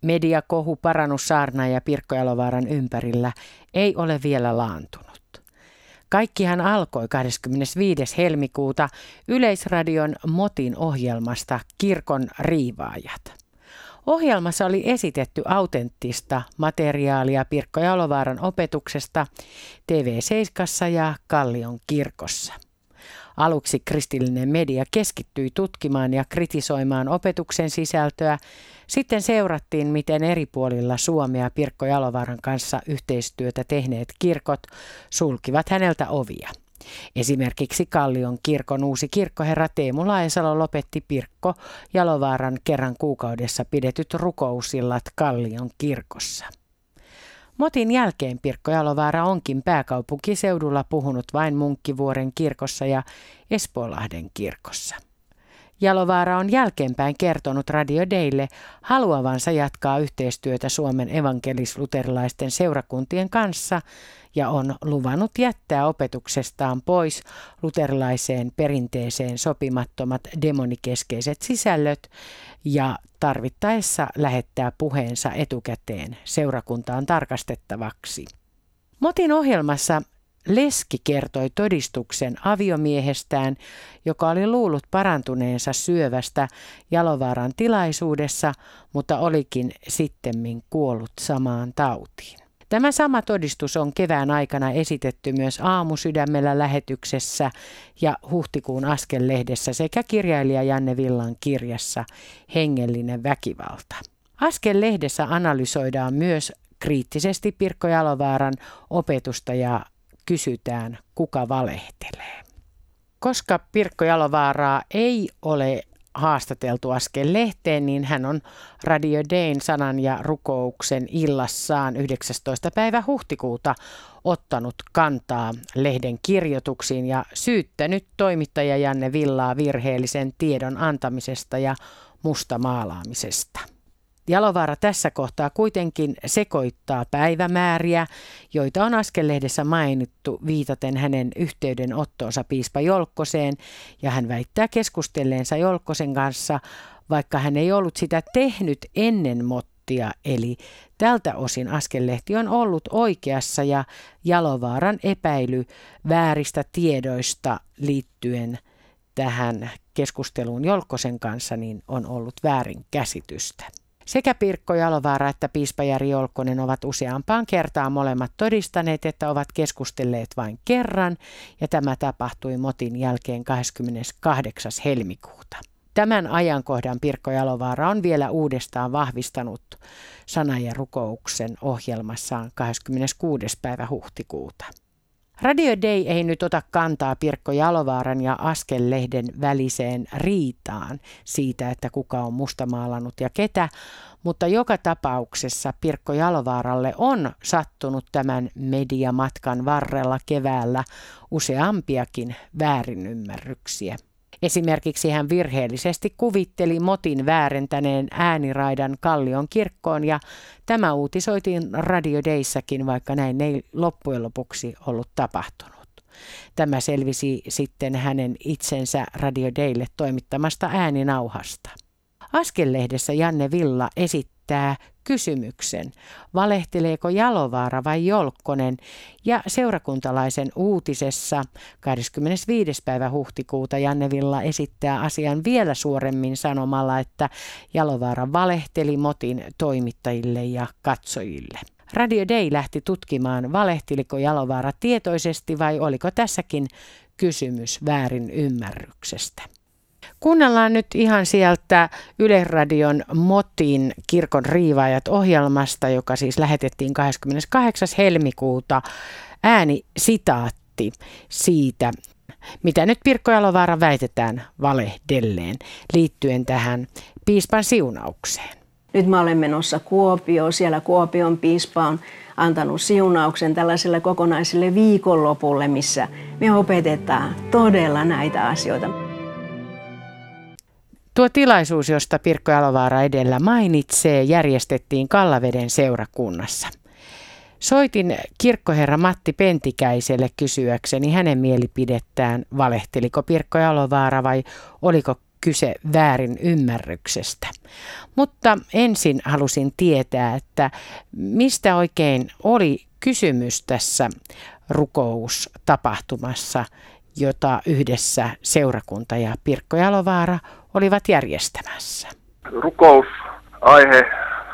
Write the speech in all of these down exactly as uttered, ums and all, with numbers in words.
Mediakohu parannussaarnaaja Pirkko Jalovaaran ympärillä ei ole vielä laantunut. Kaikkihan alkoi kahdeskymmenesviides helmikuuta Yleisradion Motin ohjelmasta Kirkon riivaajat. Ohjelmassa oli esitetty autenttista materiaalia Pirkko Jalovaaran opetuksesta T V seitsemässä ja Kallion kirkossa. Aluksi kristillinen media keskittyi tutkimaan ja kritisoimaan opetuksen sisältöä. Sitten seurattiin, miten eri puolilla Suomea Pirkko Jalovaaran kanssa yhteistyötä tehneet kirkot sulkivat häneltä ovia. Esimerkiksi Kallion kirkon uusi kirkkoherra Teemu Laesalo lopetti Pirkko Jalovaaran kerran kuukaudessa pidetyt rukousillat Kallion kirkossa. Motin jälkeen Pirkko Jalovaara onkin pääkaupunkiseudulla puhunut vain Munkkivuoren kirkossa ja Espoonlahden kirkossa. Jalovaara on jälkeenpäin kertonut Radio Daylle haluavansa jatkaa yhteistyötä Suomen evankelis-luterilaisten seurakuntien kanssa ja on luvannut jättää opetuksestaan pois luterilaiseen perinteeseen sopimattomat demonikeskeiset sisällöt ja tarvittaessa lähettää puheensa etukäteen seurakuntaan tarkastettavaksi. Motin ohjelmassa leski kertoi todistuksen aviomiehestään, joka oli luullut parantuneensa syövästä Jalovaaran tilaisuudessa, mutta olikin sittemmin kuollut samaan tautiin. Tämä sama todistus on kevään aikana esitetty myös Aamusydämellä lähetyksessä ja huhtikuun Askel-lehdessä sekä kirjailija Janne Villan kirjassa Hengellinen väkivalta. Askel-lehdessä analysoidaan myös kriittisesti Pirkko Jalovaaran opetusta ja kysytään, kuka valehtelee. Koska Pirkko Jalovaaraa ei ole haastateltu Askel-lehteen, niin hän on Radio Dayn sanan ja rukouksen illassaan yhdeksästoista päivä huhtikuuta ottanut kantaa lehden kirjoituksiin ja syyttänyt toimittaja Janne Villaa virheellisen tiedon antamisesta ja mustamaalaamisesta. Jalovaara tässä kohtaa kuitenkin sekoittaa päivämääriä, joita on Askel-lehdessä mainittu viitaten hänen yhteydenottoonsa piispa Jolkkoseen, ja hän väittää keskustelleensa Jolkkosen kanssa, vaikka hän ei ollut sitä tehnyt ennen Mottia, eli tältä osin Askel-lehti on ollut oikeassa ja Jalovaaran epäily vääristä tiedoista liittyen tähän keskusteluun Jolkkosen kanssa niin on ollut väärinkäsitystä. Sekä Pirkko Jalovaara että piispa Jari Jolkkonen ovat useampaan kertaan molemmat todistaneet, että ovat keskustelleet vain kerran, ja tämä tapahtui Motin jälkeen kahdeskymmeneskahdeksas helmikuuta. Tämän ajankohdan Pirkko Jalovaara on vielä uudestaan vahvistanut sanan ja rukouksen ohjelmassaan kahdeskymmeneskuudes päivä huhtikuuta. Radio Day ei nyt ota kantaa Pirkko Jalovaaran ja Askel-lehden väliseen riitaan siitä, että kuka on mustamaalannut ja ketä, mutta joka tapauksessa Pirkko Jalovaaralle on sattunut tämän mediamatkan varrella keväällä useampiakin väärinymmärryksiä. Esimerkiksi hän virheellisesti kuvitteli Motin väärentäneen ääniraidan Kallion kirkkoon ja tämä uutisoitiin Radio Dayssäkin, vaikka näin ei loppujen lopuksi ollut tapahtunut. Tämä selvisi sitten hänen itsensä Radio Daylle toimittamasta ääninauhasta. Askel-lehdessä Janne Villa esittää kysymyksen, valehteleeko Jalovaara vai Jolkkonen, ja seurakuntalaisen uutisessa kahdeskymmenesviides päivä huhtikuuta Janne Villa esittää asian vielä suoremmin sanomalla, että Jalovaara valehteli Motin toimittajille ja katsojille. Radio Day lähti tutkimaan, valehteliko Jalovaara tietoisesti vai oliko tässäkin kysymys väärin ymmärryksestä. Kuunnellaan nyt ihan sieltä Yleisradion Motin Kirkon riivaajat -ohjelmasta, joka siis lähetettiin kahdeskymmeneskahdeksas helmikuuta, ääni sitaatti siitä, mitä nyt Pirkko Jalovaara väitetään valehdelleen liittyen tähän piispan siunaukseen. Nyt mä olen menossa Kuopioon. Siellä Kuopion piispa on antanut siunauksen tällaiselle kokonaiselle viikonlopulle, missä me opetetaan todella näitä asioita. Tuo tilaisuus, josta Pirkko Jalovaara edellä mainitsee, järjestettiin Kallaveden seurakunnassa. Soitin kirkkoherra Matti Pentikäiselle kysyäkseni hänen mielipidettään, valehteliko Pirkko Jalovaara vai oliko kyse väärin ymmärryksestä. Mutta ensin halusin tietää, että mistä oikein oli kysymys tässä rukoustapahtumassa, jota yhdessä seurakunta ja Pirkko Jalovaara olivat järjestämässä. Rukousaihe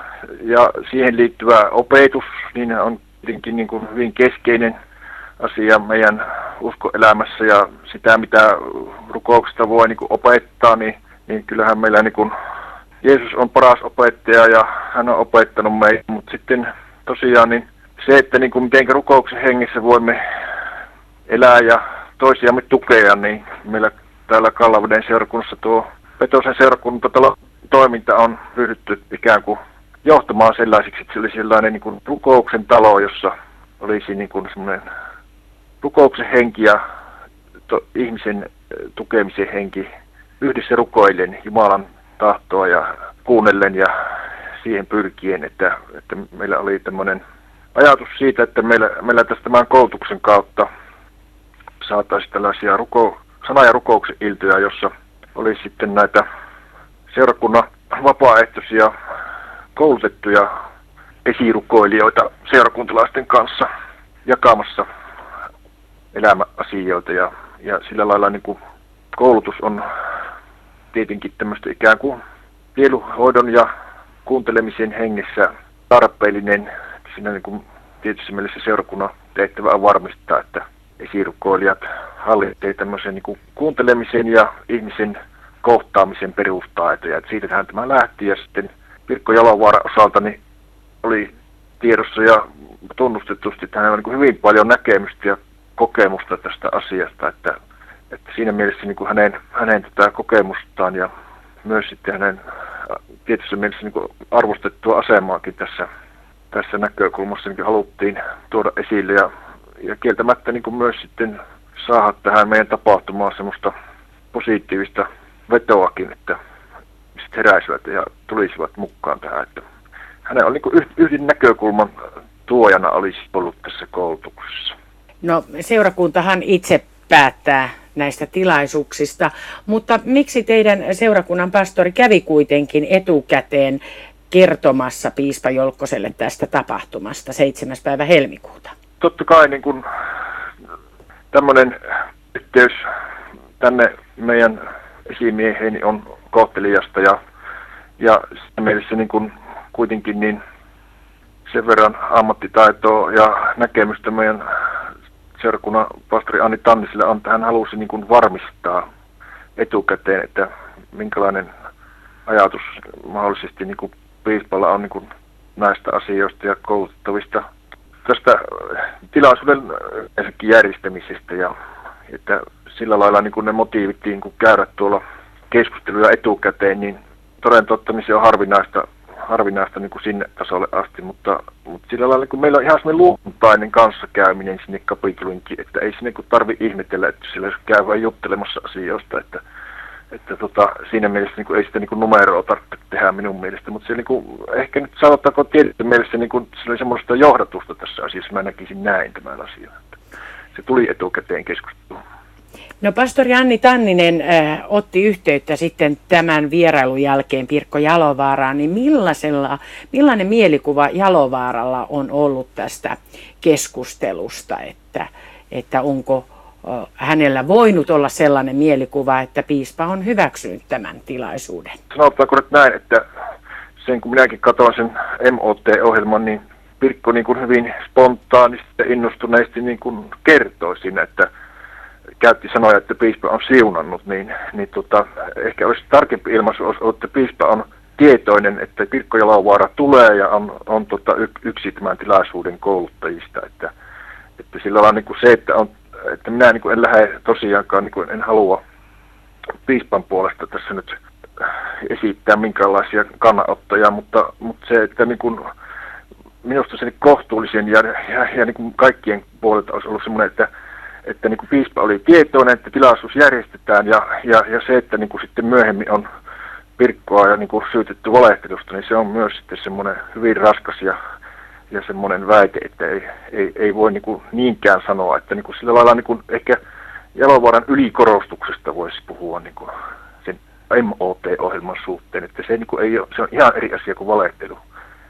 ja siihen liittyvä opetus niin on tietenkin niin kuin hyvin keskeinen asia meidän uskoelämässä, ja sitä mitä rukouksesta voi niin kuin opettaa, niin, niin kyllähän meillä niin kuin Jeesus on paras opettaja ja hän on opettanut meitä, mutta sitten tosiaan niin se, että niin kuin miten rukouksen hengessä voimme elää ja toisiamme tukea, niin meillä täällä Kallaveden seurakunnassa tuo Petosen seurakuntatalo toiminta on ryhdytty ikään kuin johtamaan sellaisiksi, että se oli sellainen niin kuin rukouksen talo, jossa olisi niin kuin semmoinen rukouksen henki ja to, ihmisen tukemisen henki yhdessä rukoillen Jumalan tahtoa ja kuunnellen ja siihen pyrkien, että, että meillä oli tämmöinen ajatus siitä, että meillä, meillä tästä tämän koulutuksen kautta saataisiin tällaisia ruko, sana- ja rukouksen iltoja, jossa oli sitten näitä seurakunnan vapaaehtoisia koulutettuja esirukoilijoita seurakuntalaisten kanssa jakamassa elämäasioita, ja, ja sillä lailla niin kuin koulutus on tietenkin tämmöistä ikään kuin sielunhoidon ja kuuntelemisen hengessä tarpeellinen. Siinä niin kuin tietysti mielessä seurakunnan tehtävä on varmistaa, että esirukoilijat hallitsevat tämmöisen niin kuin kuuntelemisen ja ihmisen kohtaamisen perustaitoja. Että siitähän tämä lähti, ja sitten Pirkko Jalovaaran osalta niin oli tiedossa ja tunnustetusti, että hänellä on niin kuin hyvin paljon näkemystä ja kokemusta tästä asiasta, että, että siinä mielessä niin kuin hänen, hänen tätä kokemustaan ja myös sitten hänen tietyssä mielessä niin kuin arvostettua asemaakin tässä, tässä näkökulmassa niin haluttiin tuoda esille, ja, ja kieltämättä niin kuin myös sitten saada tähän meidän tapahtumaan semmoista positiivista vetoakin, että sitten heräisivät ja tulisivat mukaan tähän, että hänen on niin kuin yhden näkökulman tuojana olisi ollut tässä koulutuksessa. No, seurakuntahan itse päättää näistä tilaisuuksista, mutta miksi teidän seurakunnan pastori kävi kuitenkin etukäteen kertomassa piispa Jolkkoselle tästä tapahtumasta seitsemäs päivä helmikuuta? Totta kai niin kuin tämmöinen yhteys tänne meidän esimieheeni on kohteliasta, ja, ja siinä mielessä niin kuin kuitenkin niin sen verran ammattitaitoa ja näkemystä meidän seurakunnan pastori Anni Tanniselle on, että hän halusi niin kuin varmistaa etukäteen, että minkälainen ajatus mahdollisesti niin kuin piispalla on niin kuin näistä asioista ja koulutettavista tästä tilaisuuden järjestämisestä, ja että sillä lailla niin kuin ne motiivit niin kuin käydä tuolla keskusteluja etukäteen, niin toden totta niin se on harvinaista, harvinaista niin kuin sinne tasolle asti, mutta, mutta sillä lailla kun meillä on ihan semmoinen luontainen kanssakäyminen sinne kapitulinkin, että ei sinne tarvitse ihmetellä, että sillä käy vain juttelemassa asioista, että, että tota, siinä mielessä niin kuin ei sitä niin kuin numeroa tarvitse tehdä minun mielestä, mutta se niin kuin, ehkä nyt sanotaanko tietysti mielessä niin kuin, se oli semmoista johdatusta tässä asiassa, mä näkisin näin tämän asian, että se tuli etukäteen keskusteluun. No, pastori Anni Tanninen äh, otti yhteyttä sitten tämän vierailun jälkeen Pirkko Jalovaaraan, niin millaisella, millainen mielikuva Jalovaaralla on ollut tästä keskustelusta, että, että onko äh, hänellä voinut olla sellainen mielikuva, että piispa on hyväksynyt tämän tilaisuuden? Sanotaanko nyt näin, että sen kun minäkin katsoin sen M O T-ohjelman, niin Pirkko niin kuin hyvin spontaanisti ja innostuneesti niin kuin kertoi siinä, että käytti sanoja, että piispa on siunannut, niin, niin tota, ehkä olisi tarkempi ilmaisu, että piispa on tietoinen, että Pirkko Jalovaara tulee ja on, on tota, yksi tämän tilaisuuden kouluttajista. Että, että sillä lailla niin kuin se, että, on, että minä niin kuin en lähde tosiaankaan, niin kuin en halua piispan puolesta tässä nyt esittää minkäänlaisia kannanottoja, mutta, mutta se, että niin kuin, minusta se kohtuullisen ja, ja, ja niin kuin kaikkien puolelta olisi ollut semmoinen, että että niin kuin piispa oli tietoinen, että tilaisuus järjestetään, ja, ja, ja se, että niin kuin sitten myöhemmin on Pirkkoa ja niin kuin syytetty valehtelusta, niin se on myös sitten semmoinen hyvin raskas ja, ja semmoinen väite, että ei, ei, ei voi niin kuin niinkään sanoa, että niin kuin sillä lailla niin kuin ehkä Jalovaaran ylikorostuksesta voisi puhua niin kuin sen M O T-ohjelman suhteen, että se, niin kuin ei ole, se on ihan eri asia kuin valehtelu.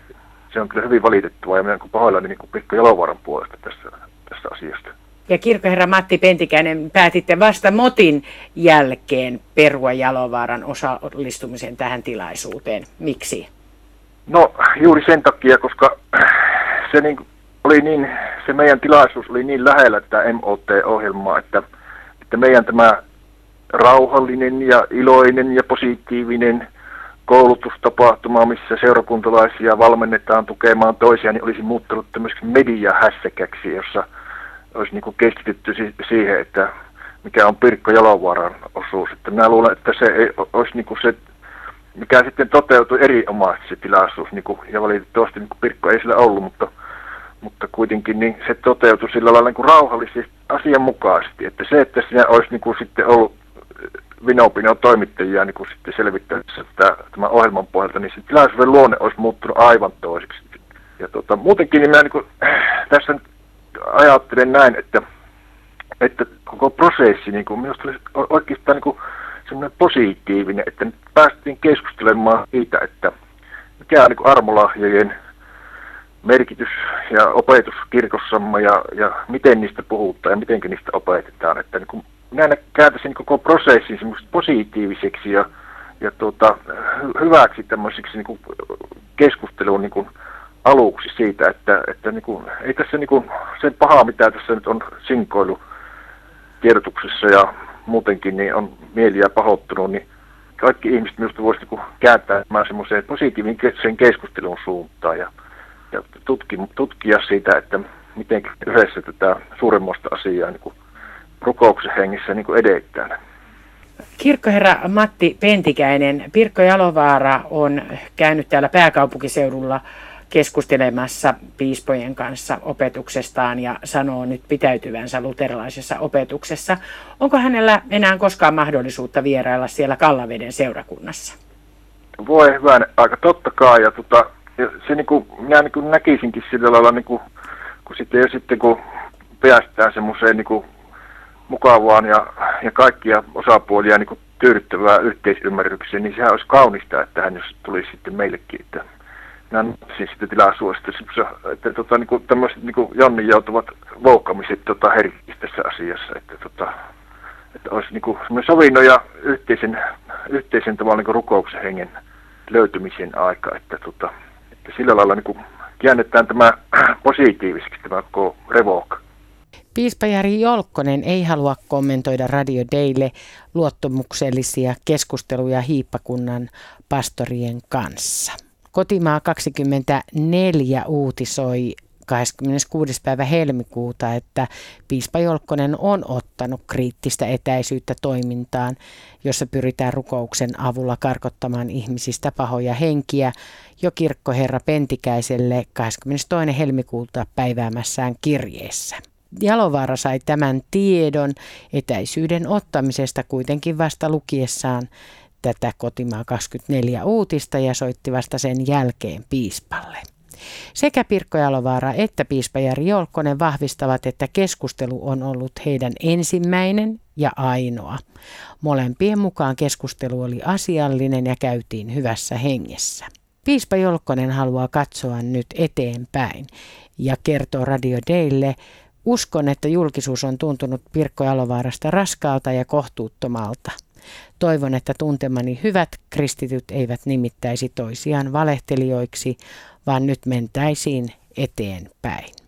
Se on kyllä hyvin valitettavaa ja minä olen pahoillani niin kuin Pirkko Jalovaaran puolesta tässä, tässä asiasta. Ja kirkkoherra Matti Pentikäinen, päätitte vasta Motin jälkeen perua Jalovaaran osallistumisen tähän tilaisuuteen. Miksi? No juuri sen takia, koska se, niin, oli niin, se meidän tilaisuus oli niin lähellä tätä M O T-ohjelmaa, että, että meidän tämä rauhallinen ja iloinen ja positiivinen koulutustapahtuma, missä seurakuntalaisia valmennetaan tukemaan toisiaan, niin olisi muuttunut tämmöiseksi mediahässäkäksi, jossa olisi niin kuin keskitytty siihen, että mikä on Pirkko Jalovaaran osuus. Että minä luulen, että se ei olisi niin kuin se, mikä sitten toteutui erinomaisesti se tilaisuus, niin kuin, ja valitettavasti niin kuin Pirkko ei sillä ollut, mutta, mutta kuitenkin niin se toteutui sillä lailla niin kuin rauhallisesti asianmukaisesti. Että se, että siinä olisi niin kuin sitten ollut vinopino toimittajia niin kuin sitten selvittämässä tämän ohjelman pohjalta, niin se tilaisuuden luonne olisi muuttunut aivan toiseksi. Ja tota, muutenkin niin minä niin kuin, tässä ajattelen näin, että, että koko prosessi niin kuin, minusta oli oikeastaan niin kuin semmoinen positiivinen, että nyt päästiin keskustelemaan siitä, että mikä on niin kuin armolahjojen merkitys ja opetus kirkossamme ja, ja miten niistä puhutaan ja miten niistä opetetaan. Että niin kuin, minä kääntäisin koko prosessin semmoiseksi positiiviseksi ja, ja tuota, hyväksi tämmöiseksi niin kuin keskusteluun niin kuin aluksi siitä, että, että niin kuin, ei tässä niin kuin, sen pahaa, mitä tässä nyt on sinkoilu tiedotuksessa ja muutenkin, niin on mieliä pahoittunut, niin kaikki ihmiset minusta voisi niin kuin kääntää semmoiseen positiivisen keskustelun suuntaan ja, ja tutki, tutkia siitä, että miten yhdessä tätä suuremmasta asiaa niin kuin rukouksen hengessä niin kuin edetään. Kirkkoherra Matti Pentikäinen, Pirkko Jalovaara on käynyt täällä pääkaupunkiseudulla keskustelemassa piispojen kanssa opetuksestaan ja sanoo nyt pitäytyvänsä luterilaisessa opetuksessa. Onko hänellä enää koskaan mahdollisuutta vierailla siellä Kallaveden seurakunnassa? Voi hyvän aika, totta kai. Ja tota, ja se niin kuin, minä niin kuin näkisinkin sillä lailla, niin kuin, kun sitten, ja sitten kun päästään semmoiseen niin kuin mukavaan ja, ja kaikkia osapuolia niin kuin tyydyttävää yhteisymmärrykseen, niin sehän olisi kaunista, että hän jos tulisi sitten meillekin, että minä siis sitten tilaisuudesta, että, että tota, niin kuin, tämmöiset niin kuin Jonni joutuvat voukkamiset tota, herkiksi tässä asiassa, että, tota, että olisi niin kuin sovinnon ja yhteisen, yhteisen tavalla niin kuin rukouksen hengen löytymisen aika, että, tota, että sillä lailla niin kuin käännetään tämä positiiviseksi tämä koko revoke. Piispa Jari Jolkkonen ei halua kommentoida Radio Daylle luottamuksellisia keskusteluja hiippakunnan pastorien kanssa. Kotimaa kaksikymmentäneljä uutisoi kahdeskymmeneskuudes päivä helmikuuta, että piispa Jolkkonen on ottanut kriittistä etäisyyttä toimintaan, jossa pyritään rukouksen avulla karkottamaan ihmisistä pahoja henkiä jo kirkkoherra Pentikäiselle kahdeskymmenestoinen helmikuuta päiväämässään kirjeessä. Jalovaara sai tämän tiedon etäisyyden ottamisesta kuitenkin vasta lukiessaan tätä Kotimaa kaksikymmentäneljä uutista ja soitti vasta sen jälkeen piispalle. Sekä Pirkko Jalovaara että piispa Jari Jolkkonen vahvistavat, että keskustelu on ollut heidän ensimmäinen ja ainoa. Molempien mukaan keskustelu oli asiallinen ja käytiin hyvässä hengessä. Piispa Jolkkonen haluaa katsoa nyt eteenpäin ja kertoo Radio Daylle: uskon, että julkisuus on tuntunut Pirkko Jalovaarasta raskaalta ja kohtuuttomalta. Toivon, että tuntemani hyvät kristityt eivät nimittäisi toisiaan valehtelijoiksi, vaan nyt mentäisiin eteenpäin.